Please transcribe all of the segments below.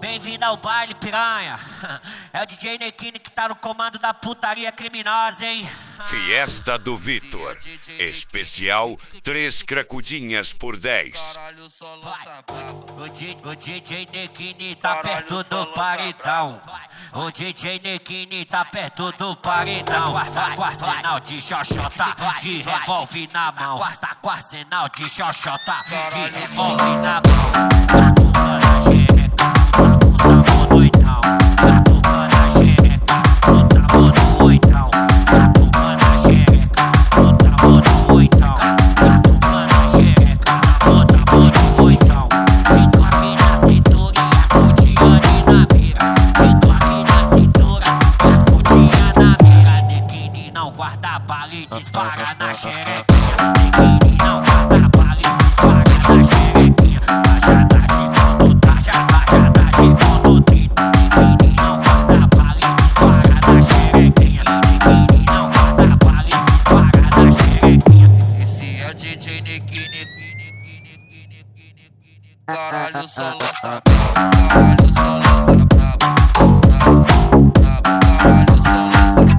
Bem-vindo ao baile, piranha. É o DJ Nequini que tá no comando da putaria criminosa, hein? Fiesta do Vitor. Especial 3 cracudinhas por 10. O DJ Nequini tá perto do paredão. O DJ Nequini tá perto do paredão. Tá com arsenal de xoxota, de revólver na mão. Tá com arsenal de xoxota, de revólver na mão. Tá tocando a xereca, tá muito doidão. Tá tocando a xereca, tá muito oitão. Tá tocando a xereca, tá muito oitão. Tá tocando a xereca, tá muito oitão. Se tu aqui na cintura e as putinhas ali na mira. Se tu aqui na cintura e as putinhas na mira. Nequini não guarda bala e dispara na xerequinha. Nequini não guarda bala e dispara na xerequinha. Rajada de ponto 30. Nequini não guarda bala e dispara na xerequinha. Nequini não guarda bala e dispara na xerequinha. Esse é DJ Nequini. Caralho, só lança brabo. Caralho, só lança brabo. Caralho, só lança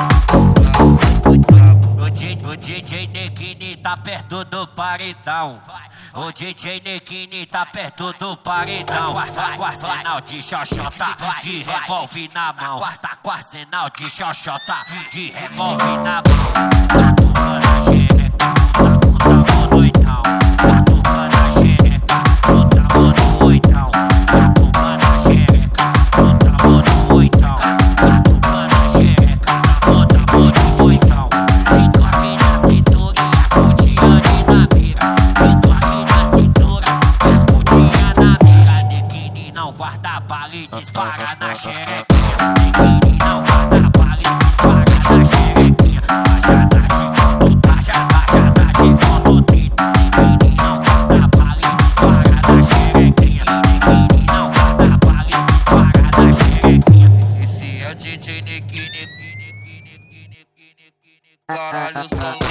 brabo. O DJ Nequini tá perto do paredão. O DJ Nequini tá perto do paredão. Tá com arsenal de xoxota, de revólver na mão. Tá com arsenal de xoxota, de revólver na mão. Tá tocando a xereca, tá muito doidão. Tá tocando a xereca, tá muito oitão. Tá tocando a xereca, tá muito oitão. Tá tocando a xereca, tá muito oitão. Se tu aqui na cintura e as putinhas ali na mira. Se tu aqui na cintura e as putinhas na mira. Nequini não guarda bala e dispara na xerequinha. Nequini não guarda bala e dispara na xerequinha. Rajada de ponto 30. Nequini não guarda bala e dispara na xerequinha. Nequini não guarda bala e dispara na xerequinha. Esse é DJ Nequini. Caralho, só